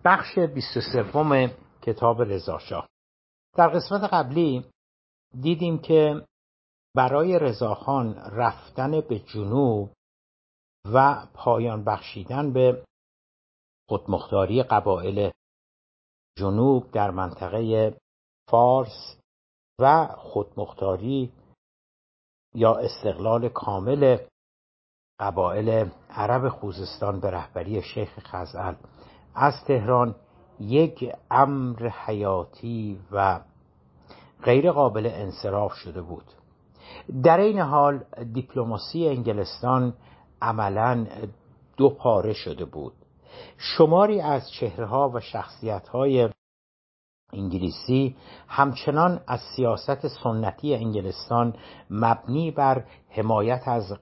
بخش 23 کتاب رضاشاه. در قسمت قبلی دیدیم که برای رضاخان رفتن به جنوب و پایان بخشیدن به خودمختاری قبایل جنوب در منطقه فارس و خودمختاری یا استقلال کامل قبایل عرب خوزستان به رهبری شیخ خزعل از تهران یک امر حیاتی و غیر قابل انصراف شده بود. در این حال دیپلماسی انگلستان عملاً دو پاره شده بود. شماری از چهره‌ها و شخصیت‌های انگلیسی همچنان از سیاست سنتی انگلستان مبنی بر حمایت از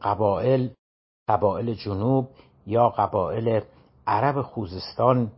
قبایل جنوب یا قبایل عرب خوزستان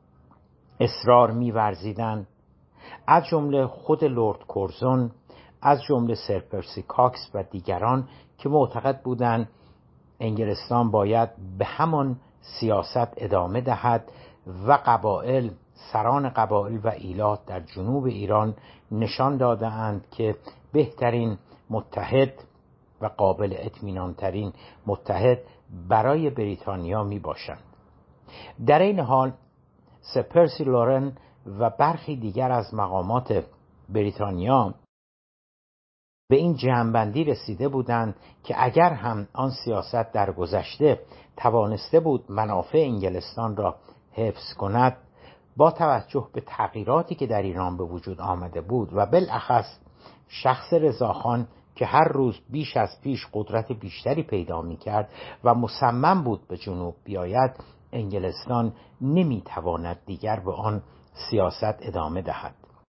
اصرار می‌ورزیدند، از جمله خود لرد کورزون، از جمله سر پرسی کاکس و دیگران که معتقد بودند انگلستان باید به همان سیاست ادامه دهد و سران قبایل و ایلات در جنوب ایران نشان داده‌اند که بهترین متحد و قابل اطمینان ترین متحد برای بریتانیا می باشند. در این حال سر پرسی لورن و برخی دیگر از مقامات بریتانیا به این جمع‌بندی رسیده بودند که اگر هم آن سیاست در گذشته توانسته بود منافع انگلستان را حفظ کند، با توجه به تغییراتی که در ایران به وجود آمده بود و بالاخص شخص رضاخان که هر روز بیش از پیش قدرت بیشتری پیدا می‌کرد و مصمم بود به جنوب بیاید، انگلستان نمی‌تواند دیگر به آن سیاست ادامه دهد.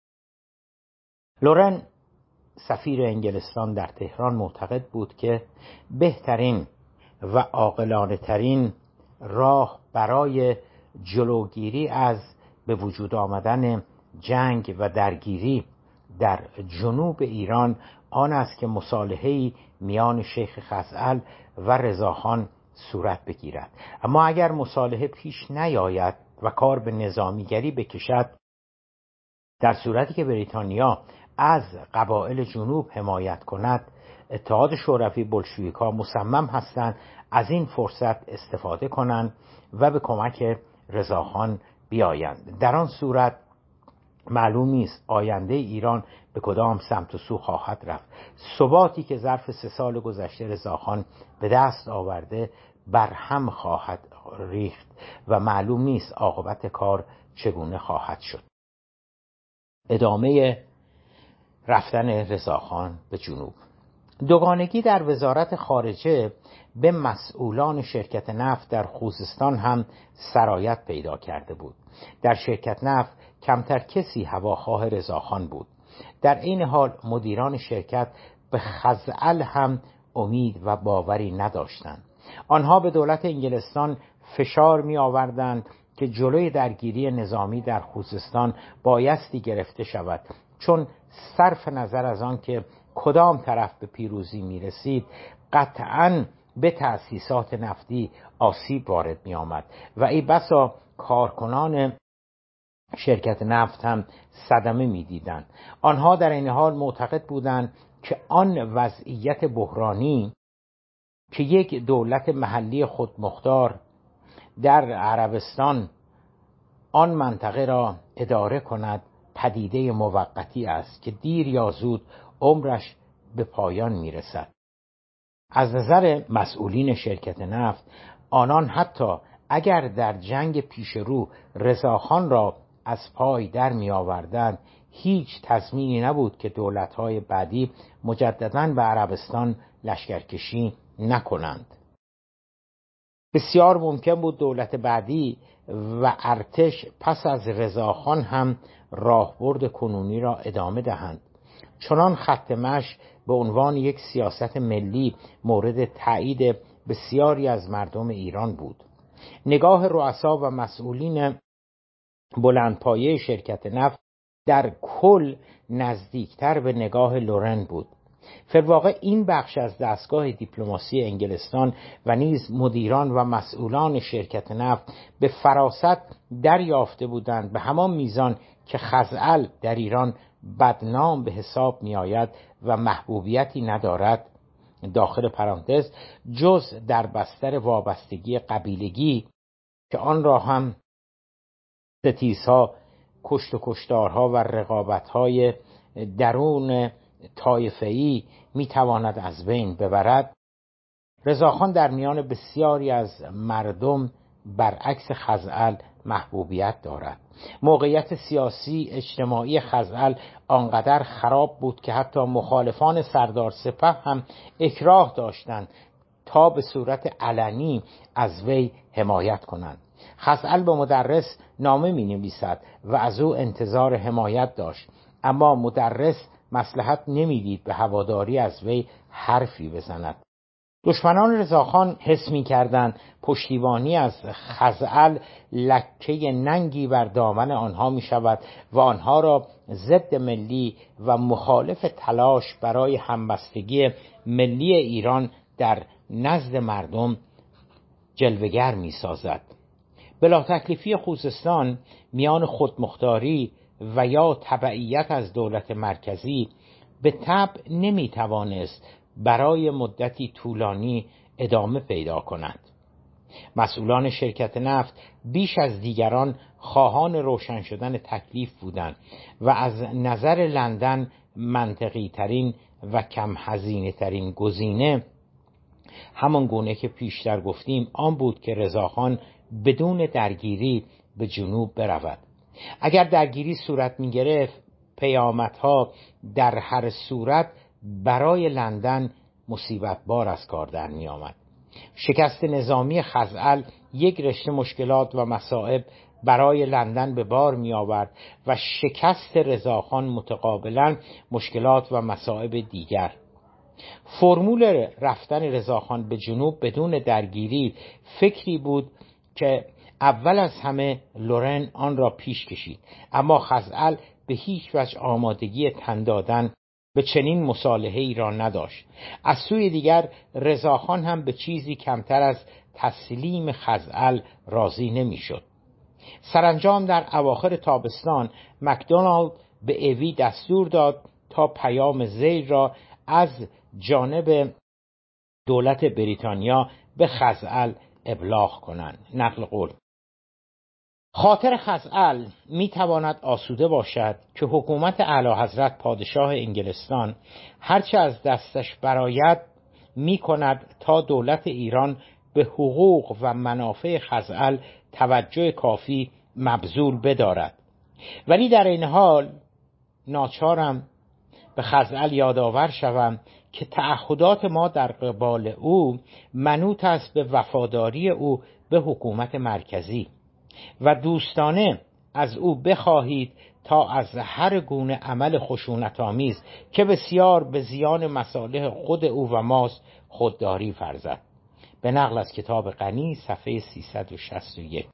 لورن سفیر انگلستان در تهران معتقد بود که بهترین و عاقلانه ترین راه برای جلوگیری از به وجود آمدن جنگ و درگیری در جنوب ایران آن است که مصالحه‌ای میان شیخ خزعل و رضاخان صورت بگیرد. اما اگر مصالحه پیش نیاید و کار به نظامیگری بکشد، در صورتی که بریتانیا از قبایل جنوب حمایت کند، اتحاد شوروی بلشویک‌ها مصمم هستند از این فرصت استفاده کنند و به کمک رضاخان بیایند. در آن صورت معلوم نیست آینده ایران به کدام سمت و سو خواهد رفت. ثباتی که ظرف 3 سال گذشته رضاخان به دست آورده بر هم خواهد ریخت و معلوم نیست عاقبت کار چگونه خواهد شد. ادامه رفتن رضاخان به جنوب. دوگانگی در وزارت خارجه به مسئولان شرکت نفت در خوزستان هم سرایت پیدا کرده بود. در شرکت نفت کمتر کسی هواخواه رضاخان بود. در این حال مدیران شرکت به خزعل هم امید و باوری نداشتند. آنها به دولت انگلستان فشار می آوردند که جلوی درگیری نظامی در خوزستان بایستی گرفته شود، چون صرف نظر از آن که کدام طرف به پیروزی می رسید قطعاً به تأسیسات نفتی آسیب وارد می آمد و ای بسا کارکنان شرکت نفت هم صدمه می دیدند. آنها در این حال معتقد بودند که آن وضعیت بحرانی که یک دولت محلی خودمختار در عربستان آن منطقه را اداره کند پدیده موقتی است که دیر یا زود عمرش به پایان میرسد. از نظر مسئولین شرکت نفت، آنان حتی اگر در جنگ پیش رو رضاخان را از پای در می آوردند، هیچ تضمینی نبود که دولت‌های بعدی مجدداً به عربستان لشکرکشی نکنند. بسیار ممکن بود دولت بعدی و ارتش پس از رضاخان هم راهبرد کنونی را ادامه دهند. چنان خط مشی به عنوان یک سیاست ملی مورد تایید بسیاری از مردم ایران بود. نگاه رؤسا و مسئولین بلندپایه شرکت نفت در کل نزدیکتر به نگاه لورن بود. فی‌الواقع این بخش از دستگاه دیپلماسی انگلستان و نیز مدیران و مسئولان شرکت نفت به فراست دریافته بودند به همان میزان که خزعل در ایران بدنام به حساب می آید و محبوبیتی ندارد، داخل پرانتز جز در بستر وابستگی قبیلگی که آن را هم ستیزها، کشت و کشتارها و رقابت‌های درون طایفه‌ای می‌تواند از بین ببرد، رضاخان در میان بسیاری از مردم برعکس خزعل محبوبیت دارد. موقعیت سیاسی اجتماعی خزعل آنقدر خراب بود که حتی مخالفان سردار سپه هم اکراه داشتند تا به صورت علنی از وی حمایت کنند. خزعل به مدرس نامه می‌نویسد و از او انتظار حمایت داشت، اما مدرس مصلحت نمی‌دید به هواداری از وی حرفی بزند. دشمنان رضاخان حس می‌کردند پشتیبانی از خزعل لکه ننگی بر دامن آنها می‌شود و آنها را ضد ملی و مخالف تلاش برای همبستگی ملی ایران در نزد مردم جلوه‌گر می‌سازد. بلا تکلیفی خوزستان میان خودمختاری و یا تبعیت از دولت مرکزی به طبع نمی‌توانست برای مدتی طولانی ادامه پیدا کند. مسئولان شرکت نفت بیش از دیگران خواهان روشن شدن تکلیف بودند و از نظر لندن منطقی ترین و کم هزینه ترین گزینه همان گونه که پیشتر گفتیم آن بود که رضاخان بدون درگیری به جنوب برود. اگر درگیری صورت می گرفت پیامدها در هر صورت برای لندن مصیبت بار از کار در می آمد. شکست نظامی خزعل یک رشته مشکلات و مصائب برای لندن به بار می آورد و شکست رضاخان متقابلا مشکلات و مصائب دیگر. فرمول رفتن رضاخان به جنوب بدون درگیری فکری بود که اول از همه لورن آن را پیش کشید، اما خزعل به هیچ وجه آمادگی تن دادن به چنین مصالحه‌ای را نداشت. از سوی دیگر رضاخان هم به چیزی کمتر از تسلیم خزعل راضی نمی‌شد. سرانجام در اواخر تابستان مکدونالد به اوی دستور داد تا پیام ذیل را از جانب دولت بریتانیا به خزعل ابلاغ کنند. نقل قول: خاطر خزعل می تواند آسوده باشد که حکومت اعلیحضرت پادشاه انگلستان هرچه از دستش برآید می کند تا دولت ایران به حقوق و منافع خزعل توجه کافی مبذول بدارد، ولی در این حال ناچارم به خزعل یادآور شوم که تعهدات ما در قبال او منوط است به وفاداری او به حکومت مرکزی و دوستانه از او بخواهید تا از هر گونه عمل خشونت‌آمیز که بسیار به زیان مصالح خود او و ماست خودداری ورزد. به نقل از کتاب غنی صفحه 361.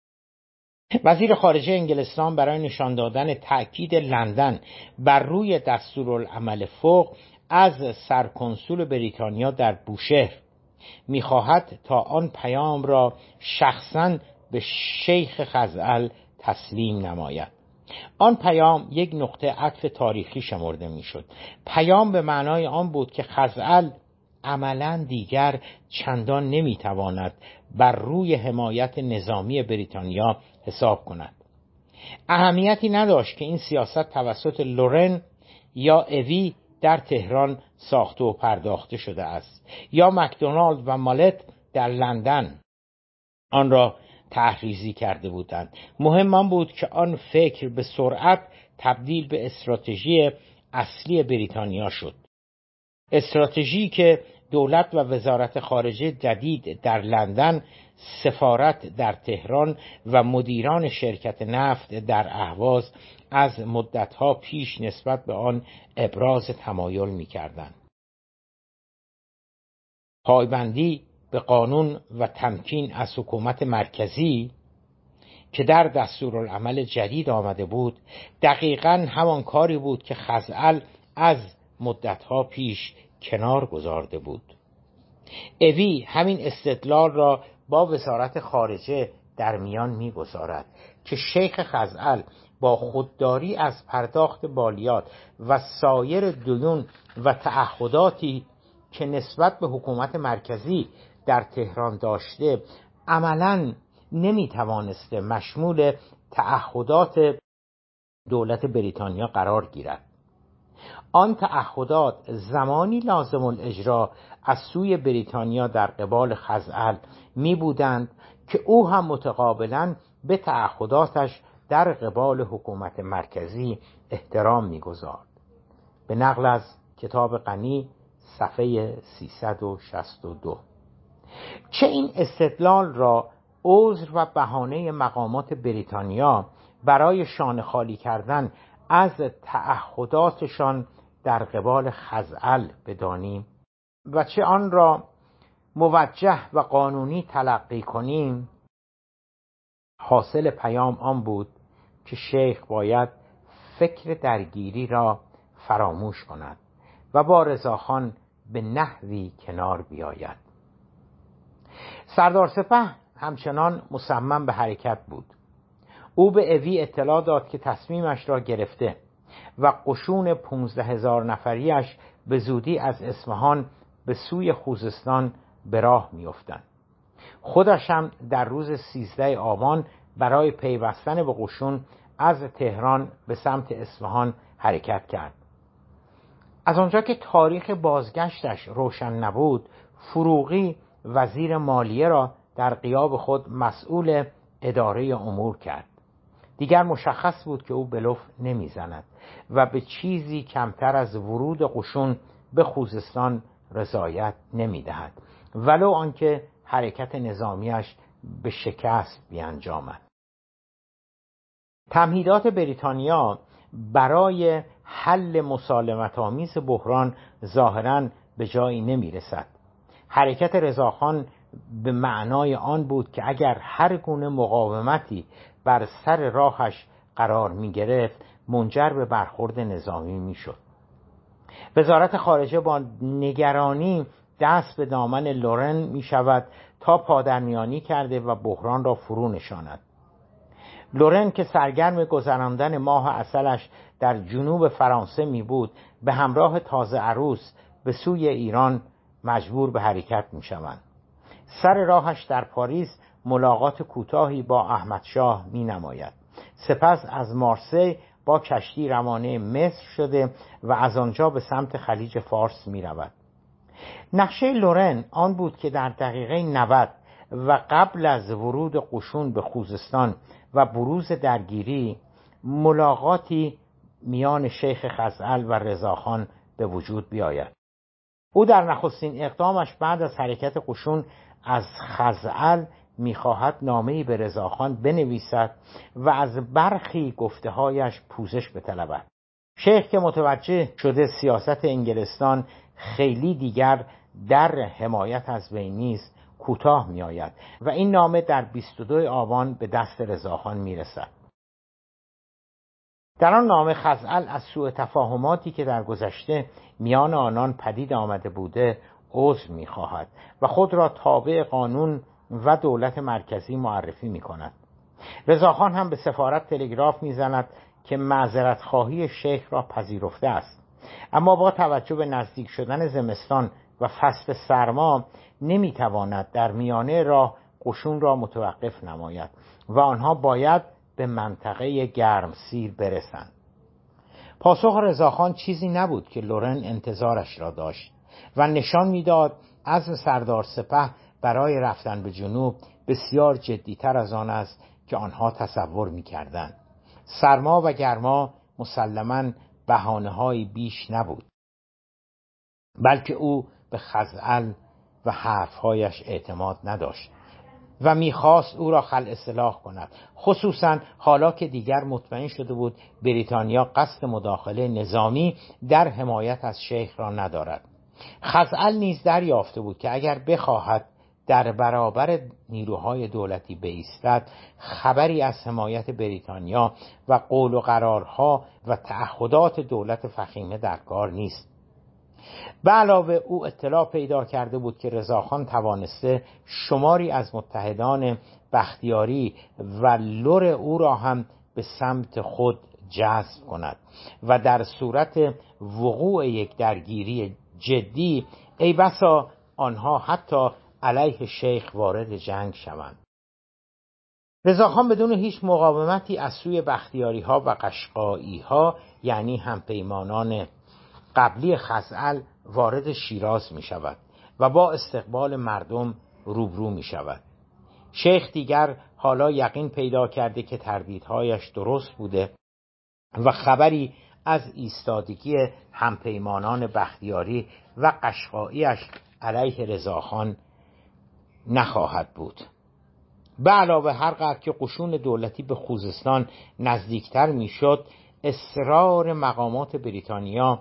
وزیر خارجه انگلستان برای نشان دادن تأکید لندن بر روی دستورالعمل فوق از سرکنسول بریتانیا در بوشهر می‌خواهد تا آن پیام را شخصاً به شیخ خزعل تسلیم نماید. آن پیام یک نقطه عطف تاریخی شمرده می‌شد. پیام به معنای آن بود که خزعل عملاً دیگر چندان نمی‌تواند بر روی حمایت نظامی بریتانیا حساب کند. اهمیتی نداشت که این سیاست توسط لورن یا اوی در تهران ساخته و پرداخته شده است یا مکدونالد و مالت در لندن آن را تحریزی کرده بودند. مهم آن بود که آن فکر به سرعت تبدیل به استراتژی اصلی بریتانیا شد. استراتژی که دولت و وزارت خارجه جدید در لندن، سفارت در تهران و مدیران شرکت نفت در اهواز از مدتها پیش نسبت به آن ابراز تمایل می‌کردند. پایبندی به قانون و تمکین از حکومت مرکزی که در دستورالعمل جدید آمده بود دقیقاً همان کاری بود که خزعل از مدتها پیش کنار گذارده بود. اوی همین استدلال را با وزارت خارجه در میان می‌گذارد که شیخ خزعل با خودداری از پرداخت بالیات و سایر دیون و تعهداتی که نسبت به حکومت مرکزی در تهران داشته عملاً نمی‌توانسته مشمول تعهدات دولت بریتانیا قرار گیرد. آن تعهدات زمانی لازم الاجرا از سوی بریتانیا در قبال خزعل می بودند که او هم متقابلاً به تعهداتش در قبال حکومت مرکزی احترام می گذارد. به نقل از کتاب غنی صفحه 362. چه این استدلال را عذر و بهانه مقامات بریتانیا برای شانه خالی کردن از تعهداتشان در قبال خزعل بدانیم و چه آن را موجه و قانونی تلقی کنیم، حاصل پیام آن بود که شیخ باید فکر درگیری را فراموش کند و با رضاخان به نحوی کنار بیاید. سردار سپه همچنان مصمم به حرکت بود. او به اوی اطلاع داد که تصمیمش را گرفته و قشون 15,000 نفریش به زودی از اصفهان به سوی خوزستان به راه می‌افتند. خودش هم در روز 13 آبان برای پیوستن به قشون از تهران به سمت اصفهان حرکت کرد. از آنجا که تاریخ بازگشتش روشن نبود، فروغی وزیر مالیه را در غیاب خود مسئول اداره امور کرد. دیگر مشخص بود که او بلوف نمیزند و به چیزی کمتر از ورود قشون به خوزستان رضایت نمیدهد، ولو آنکه حرکت نظامیش به شکست بیانجامد. تمهیدات بریتانیا برای حل مسالمت‌آمیز بحران ظاهراً به جایی نمیرسد. حرکت رضاخان به معنای آن بود که اگر هر گونه مقاومتی بر سر راهش قرار می گرفت منجر به برخورد نظامی می شد. وزارت خارجه با نگرانی دست به دامن لورن می شود تا پادرمیانی کرده و بحران را فرو نشاند. لورن که سرگرم گذراندن ماه عسلش در جنوب فرانسه می بود، به همراه تازه عروس به سوی ایران مجبور به حرکت می شوند. سر راهش در پاریس ملاقات کوتاهی با احمد شاه می نماید. سپس از مارسی با کشتی روانه مصر شده و از آنجا به سمت خلیج فارس می رود. نقشه لورن آن بود که در دقیقه 90 و قبل از ورود قشون به خوزستان و بروز درگیری ملاقاتی میان شیخ خزعل و رضاخان به وجود بیاید. او در نخستین اقدامش بعد از حرکت قشون از خزعل می‌خواهد نامه‌ای به رضاخان بنویسد و از برخی گفته‌هایش پوزش بطلبد. شیخ که متوجه شده سیاست انگلستان خیلی دیگر در حمایت از وی نیست، کوتاه می‌آید و این نامه در 22 آبان به دست رضاخان می‌رسد. در آن نامه خزعل از سوء تفاهماتی که در گذشته میان آنان پدید آمده بوده عذر می‌خواهد و خود را تابع قانون و دولت مرکزی معرفی می‌کند. رضاخان هم به سفارت تلگراف می‌زند که معذرت خواهی شیخ را پذیرفته است، اما با توجه به نزدیک شدن زمستان و فصل سرما نمی‌تواند در میانه راه قشون را متوقف نماید و آنها باید به منطقه گرمسیر برسند. پاسخ رضاخان چیزی نبود که لورن انتظارش را داشت و نشان می‌داد عزم سردار سپه برای رفتن به جنوب بسیار جدی‌تر از آن است که آنها تصور می‌کردند. سرما و گرما مسلماً بهانه‌هایی بیش نبود، بلکه او به خزعل و حرف‌هایش اعتماد نداشت و می‌خواست او را خلع سلاح کند، خصوصاً حالا که دیگر مطمئن شده بود بریتانیا قصد مداخله نظامی در حمایت از شیخ را ندارد. خزعل نیز دریافته بود که اگر بخواهد در برابر نیروهای دولتی بایستد، خبری از حمایت بریتانیا و قول و قرارها و تعهدات دولت فخیمه در کار نیست. به علاوه او اطلاع پیدا کرده بود که رضاخان توانسته شماری از متحدان بختیاری و لور او را هم به سمت خود جذب کند و در صورت وقوع یک درگیری جدی ای بسا آنها حتی علیه شیخ وارد جنگ شوند. رضاخان بدون هیچ مقاومتی از سوی بختیاری ها و قشقایی ها یعنی همپیمانان قبلی خزعل وارد شیراز می شود و با استقبال مردم روبرو می شود. شیخ دیگر حالا یقین پیدا کرده که تردیدهایش درست بوده و خبری از ایستادگی همپیمانان بختیاری و قشقاییش علیه رضاخان نخواهد بود. به علاوه هر قدر که قشون دولتی به خوزستان نزدیکتر میشد، اصرار مقامات بریتانیا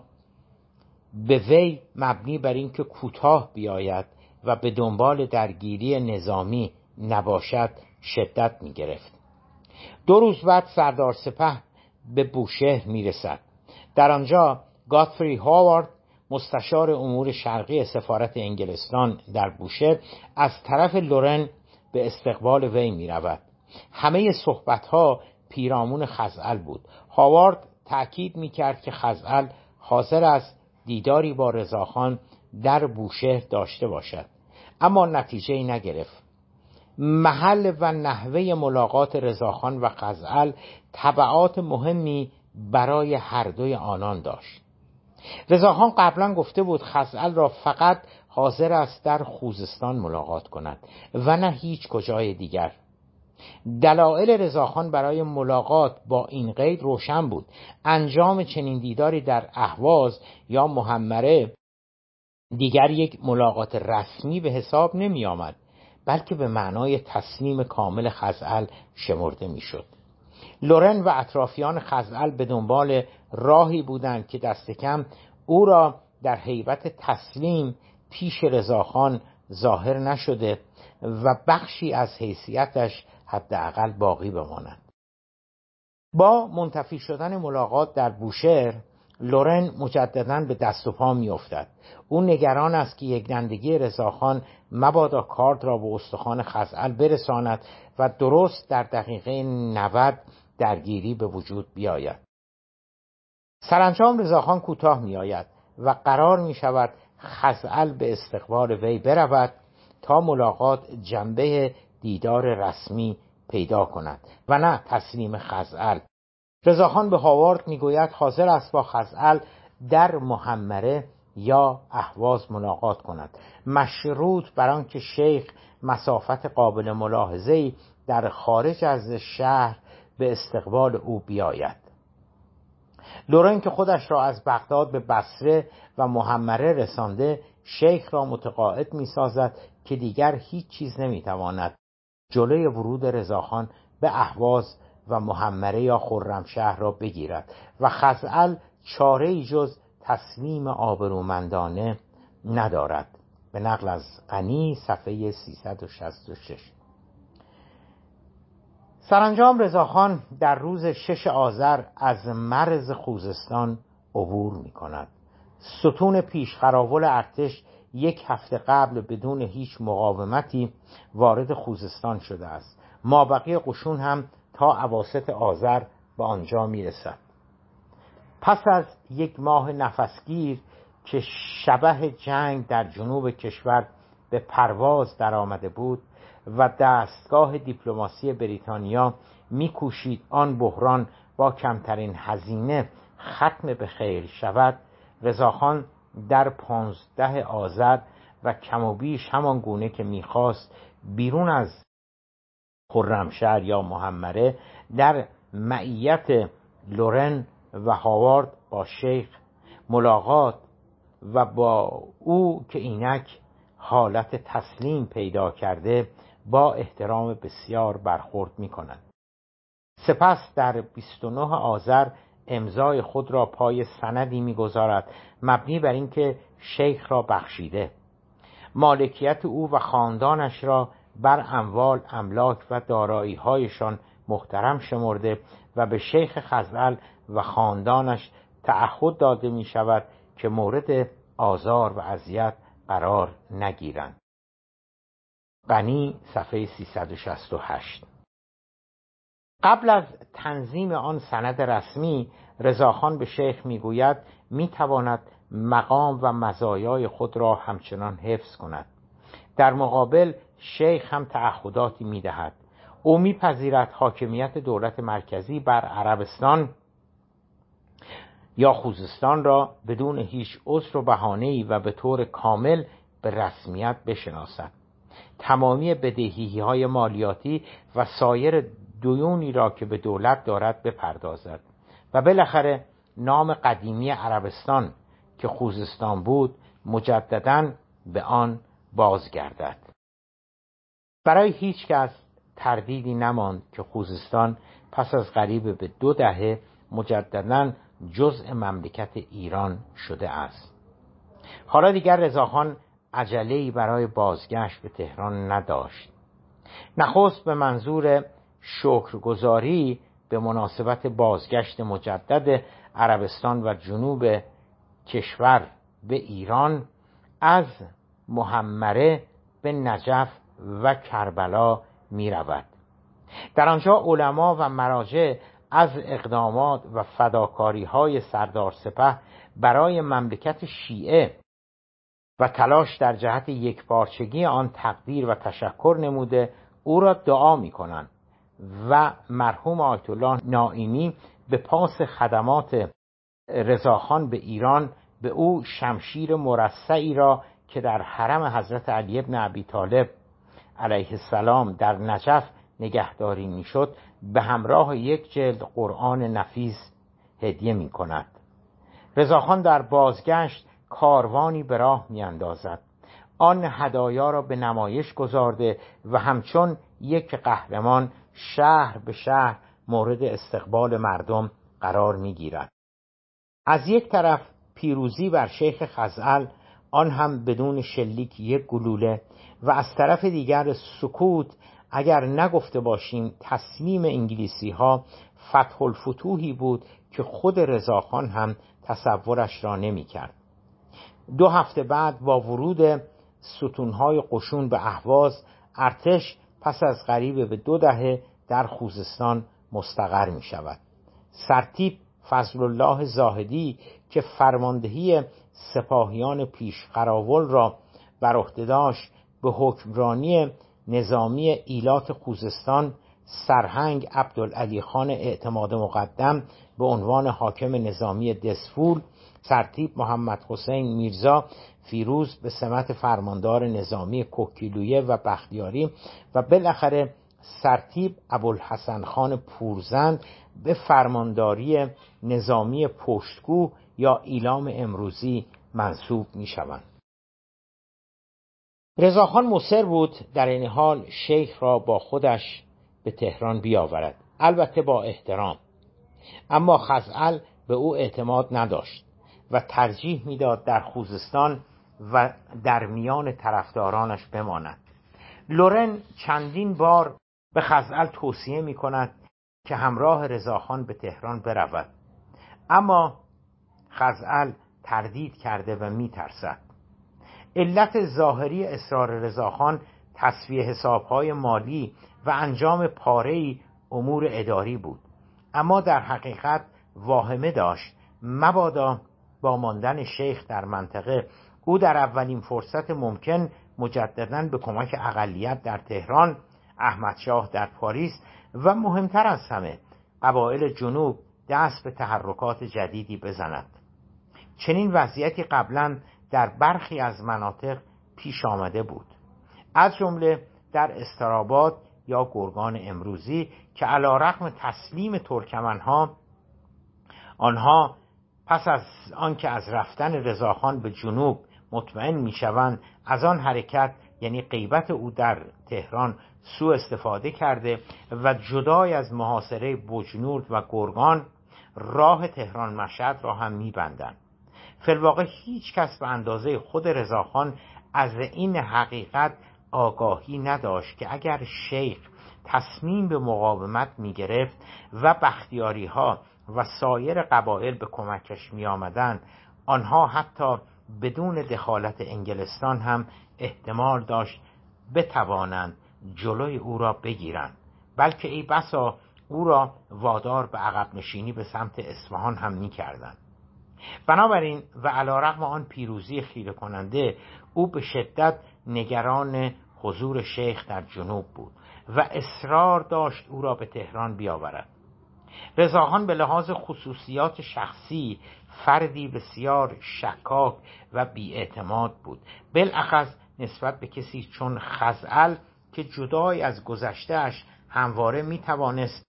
به وی مبنی بر اینکه کوتاه بیاید و به دنبال درگیری نظامی نباشد شدت می گرفت. 2 روز بعد سردار سپه به بوشهر می رسد. در آنجا گاتفری هاوارد مستشار امور شرقی سفارت انگلستان در بوشهر از طرف لورن به استقبال وی می رود. همه صحبتها پیرامون خزعل بود. هاوارد تأکید می کرد که خزعل حاضر است دیداری با رضاخان در بوشهر داشته باشد، اما نتیجه نگرفت. محل و نحوه ملاقات رضاخان و خزعل تبعات مهمی برای هر دوی آنان داشت. رضاخان قبلا گفته بود خزعل را فقط حاضر است در خوزستان ملاقات کند و نه هیچ کجای دیگر. دلایل رضاخان برای ملاقات با این قید روشن بود. انجام چنین دیداری در اهواز یا محمره دیگر یک ملاقات رسمی به حساب نمی آمد، بلکه به معنای تسلیم کامل خزعل شمرده می شد. لورن و اطرافیان خزعل به دنبال راهی بودند که دست کم او را در هیبت تسلیم پیش رضاخان ظاهر نشده و بخشی از حیثیتش حداقل باقی بماند. با منتفی شدن ملاقات در بوشهر، لورن مجدداً به دست و پا می افتد. او نگران است که یک دندگی رضاخان مبادا کارد را به استخوان خزعل برساند و درست در دقیقه 90 درگیری به وجود بیاید. سرانجام رضاخان کوتاه می آید و قرار می شود خزعل به استقبال وی برود تا ملاقات جنبه دیدار رسمی پیدا کند و نه تسلیم خزعل. رضاخان به هاوارد میگوید حاضر است با خزعل در محمره یا اهواز ملاقات کند، مشروط بر آنکه شیخ مسافت قابل ملاحظه‌ای در خارج از شهر به استقبال او بیاید. لورن که خودش را از بغداد به بصره و محمره رسانده، شیخ را متقاعد می‌سازد که دیگر هیچ چیز نمی‌تواند جلوی ورود رضاخان به اهواز و محمره یا خرمشهر را بگیرد و خزعل چاره‌ای جز تسلیم آبرومندانه ندارد. به نقل از غنی صفحه 366. سرانجام رضاخان در روز 6 آذر از مرز خوزستان عبور می کند. ستون پیشقراول ارتش 1 هفته قبل بدون هیچ مقاومتی وارد خوزستان شده است. مابقی قشون هم تا اواسط آذر به آنجا می رسد. پس از 1 ماه نفسگیر که شبح جنگ در جنوب کشور به پرواز در آمده بود و دستگاه دیپلماسی بریتانیا می‌کوشید آن بحران با کمترین هزینه ختم به خیر شود، رضاخان در 15 آذر و کم و بیش همان گونه که می‌خواست بیرون از خرمشهر یا محمره در معیت لورن و هاوارد با شیخ ملاقات و با او که اینک حالت تسلیم پیدا کرده با احترام بسیار برخورد می کند. سپس در 29 آذر امضای خود را پای سندی می گذارد مبنی بر اینکه شیخ را بخشیده، مالکیت او و خاندانش را بر اموال، املاک و دارایی هایشان محترم شمرده و به شیخ خزعل و خاندانش تعهد داده می شود که مورد آزار و اذیت قرار نگیرند. غنی صفحه 368. قبل از تنظیم آن سند رسمی رضاخان به شیخ میگوید میتواند مقام و مزایای خود را همچنان حفظ کند. در مقابل شیخ هم تعهداتی میدهد. او میپذیرد حاکمیت دولت مرکزی بر عربستان یا خوزستان را بدون هیچ عذر و بهانه‌ای و به طور کامل به رسمیت بشناسد. تمامی بدهی‌های مالیاتی و سایر دیونی را که به دولت دارد بپردازد و بالاخره نام قدیمی عربستان که خوزستان بود مجدداً به آن بازگردد. برای هیچ کس تردیدی نماند که خوزستان پس از قریب به 2 دهه مجدداً جزء مملکت ایران شده است. حالا دیگر رضاخان عجله‌ای برای بازگشت به تهران نداشت. نخست به منظور شکرگزاری به مناسبت بازگشت مجدد عربستان و جنوب کشور به ایران از محمره به نجف و کربلا می رود. در آنجا علما و مراجع از اقدامات و فداکاری های سردار سپه برای مملکت شیعه و تلاش در جهت یکپارچگی آن تقدیر و تشکر نموده او را دعا می کنند و مرحوم آیت الله نائینی به پاس خدمات رضاخان به ایران به او شمشیر مرصعی را که در حرم حضرت علی بن ابی طالب علیه السلام در نجف نگهداری میشد به همراه 1 جلد قرآن نفیس هدیه می کند. رضاخان در بازگشت کاروانی به راه می اندازد. آن هدایا را به نمایش گذارده و همچون یک قهرمان شهر به شهر مورد استقبال مردم قرار می گیرد. از یک طرف پیروزی بر شیخ خزعل، آن هم بدون شلیک 1 گلوله، و از طرف دیگر سکوت، اگر نگفته باشیم تسلیم انگلیسی ها، فتح الفتوحی بود که خود رضاخان هم تصورش را نمی کرد. 2 هفته بعد با ورود ستونهای قشون به اهواز، ارتش پس از قریب به 2 دهه در خوزستان مستقر می شود. سرتیپ فضل الله زاهدی که فرماندهی سپاهیان پیش قراول را بر عهده داشت، به حکمرانی نظامی ایلات خوزستان سرهنگ عبدالعلی خان اعتماد مقدم به عنوان حاکم نظامی دسفول، سرتیپ محمد حسین میرزا فیروز به سمت فرماندار نظامی کوکیلویه و بختیاری و بالاخره سرتیپ ابوالحسن خان پورزند به فرمانداری نظامی پشتگو یا ایلام امروزی منصوب می شوند. رضاخان مصر بود در این حال شیخ را با خودش به تهران بیاورد، البته با احترام، اما خزعل به او اعتماد نداشت و ترجیح میداد در خوزستان و در میان طرفدارانش بماند. لورن چندین بار به خزعل توصیه می کند که همراه رضاخان به تهران برود، اما خزعل تردید کرده و می ترسد. علت ظاهری اصرار رضاخان تصفیه حسابهای مالی و انجام پاره‌ای امور اداری بود، اما در حقیقت واهمه داشت مبادا با ماندن شیخ در منطقه او در اولین فرصت ممکن مجدداً به کمک اقلیت در تهران، احمدشاه در پاریس و مهمتر از همه قبایل جنوب دست به تحرکات جدیدی بزند. چنین وضعیتی قبلاً در برخی از مناطق پیش آمده بود، از جمله در استراباد یا گرگان امروزی که علیرغم تسلیم ترکمنها، آنها پس از آنکه از رفتن رضاخان به جنوب مطمئن میشوند از آن حرکت، یعنی غیبت او در تهران، سوء استفاده کرده و جدای از محاصره بجنورد و گرگان راه تهران مشهد را هم میبندند. فی‌الواقع هیچ کس به اندازه خود رضاخان از این حقیقت آگاهی نداشت که اگر شیخ تصمیم به مقاومت میگرفت و بختیاری ها و سایر قبایل به کمکش می آمدند، آنها حتی بدون دخالت انگلستان هم احتمال داشت بتوانند جلوی او را بگیرند، بلکه ای بسا او را وادار به عقب نشینی به سمت اصفهان هم می‌کردند. بنابراین و علیرغم آن پیروزی خیره کننده، او به شدت نگران حضور شیخ در جنوب بود و اصرار داشت او را به تهران بیاورد. رضاخان به لحاظ خصوصیات شخصی فردی بسیار شکاک و بی‌اعتماد بود، بالاخص نسبت به کسی چون خزعل که جدای از گذشته‌اش همواره می‌توانست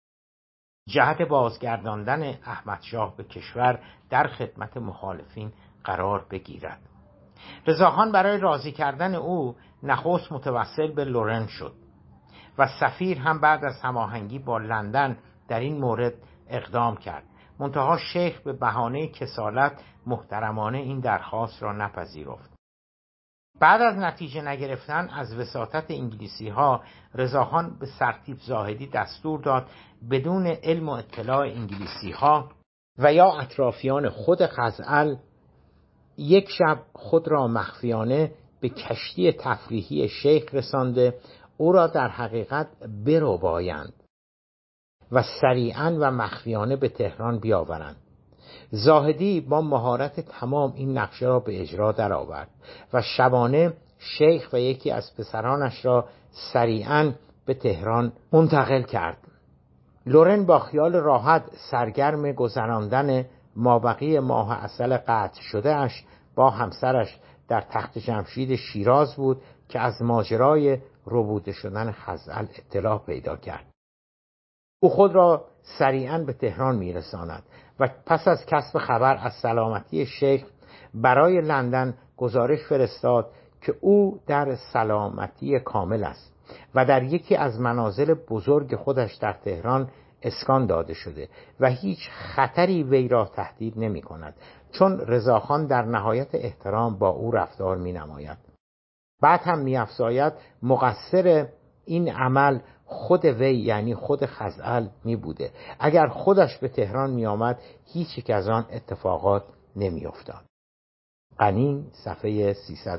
جهت بازگرداندن احمد شاه به کشور در خدمت مخالفین قرار بگیرد. رضاخان برای راضی کردن او نخست متوسل به لورن شد و سفیر هم بعد از هماهنگی با لندن در این مورد اقدام کرد. منتها شیخ به بهانه کسالت محترمانه این درخواست را نپذیرفت. بعد از نتیجه نگرفتن از وساطت انگلیسی ها، رضاخان به سرتیپ زاهدی دستور داد بدون علم و اطلاع انگلیسی ها و یا اطرافیان خود خزعل یک شب خود را مخفیانه به کشتی تفریحی شیخ رسانده او را در حقیقت بربایند و سریعاً و مخفیانه به تهران بیاورند. زاهدی با مهارت تمام این نقشه را به اجرا درآورد و شبانه شیخ و یکی از پسرانش را سریعاً به تهران منتقل کرد. لورن با خیال راحت سرگرم گذراندن مابقی ماه عسل قطع شده اش با همسرش در تخت جمشید شیراز بود که از ماجرای ربوده شدن خزعل اطلاع پیدا کرد. او خود را سریعاً به تهران می‌رساند و پس از کسب خبر از سلامتی شیخ برای لندن گزارش فرستاد که او در سلامتی کامل است و در یکی از منازل بزرگ خودش در تهران اسکان داده شده و هیچ خطری وی را تهدید نمی کند، چون رضاخان در نهایت احترام با او رفتار می نماید. بعد هم می افزاید مقصر این عمل خود وی یعنی خود خزعل می بوده. اگر خودش به تهران می آمد هیچ یک از آن اتفاقات نمی افتاد. قنین صفحه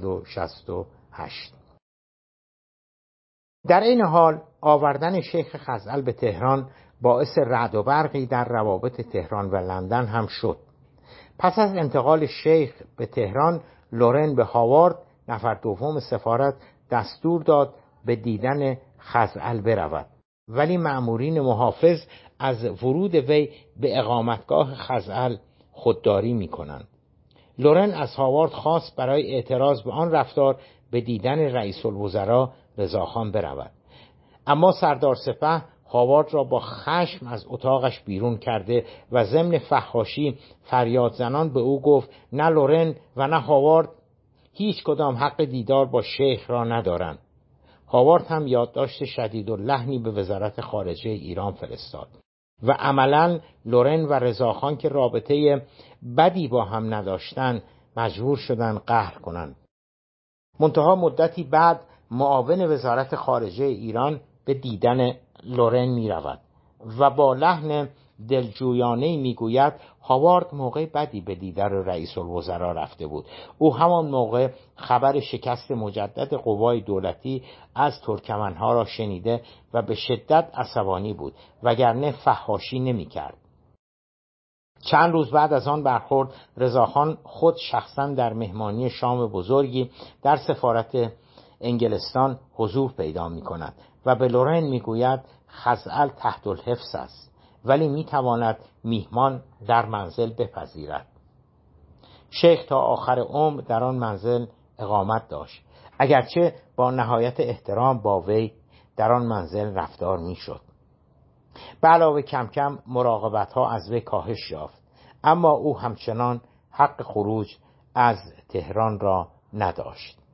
368. در این حال آوردن شیخ خزعل به تهران باعث رعد و برقی در روابط تهران و لندن هم شد. پس از انتقال شیخ به تهران، لورن به هاوارد نفر دوم سفارت دستور داد به دیدن خزعل برود، ولی مأمورین محافظ از ورود وی به اقامتگاه خزعل خودداری می کنند. لورن از هاوارد خواست برای اعتراض به آن رفتار به دیدن رئیس الوزراء رضاخان برود، اما سردار سپه هاوارد را با خشم از اتاقش بیرون کرده و ضمن فحاشی فریاد زنان به او گفت نه لورن و نه هاوارد هیچ کدام حق دیدار با شیخ را ندارند. هاوارد هم یادداشت شدید اللحنی به وزارت خارجه ایران فرستاد و عملاً لورن و رضاخان که رابطه بدی با هم نداشتند مجبور شدند قهر کنند. منتها مدتی بعد معاون وزارت خارجه ایران به دیدن لورن می رود و با لحن دلجویانه‌ای می گوید هاوارد موقع بدی به دیدار رئیس الوزراء رفته بود. او همان موقع خبر شکست مجدد قوای دولتی از ترکمنها را شنیده و به شدت عصبانی بود، وگرنه فحاشی نمی کرد. چند روز بعد از آن برخورد رضاخان خود شخصا در مهمانی شام بزرگی در سفارت انگلستان حضور پیدا می کند و به لورن می گوید خزعل تحت الحفظ است ولی می تواند میهمان در منزل بپذیرد. شیخ تا آخر عمر در آن منزل اقامت داشت، اگرچه با نهایت احترام با وی در آن منزل رفتار می شد. به علاوه کم کم مراقبت ها از وی کاهش یافت، اما او همچنان حق خروج از تهران را نداشت.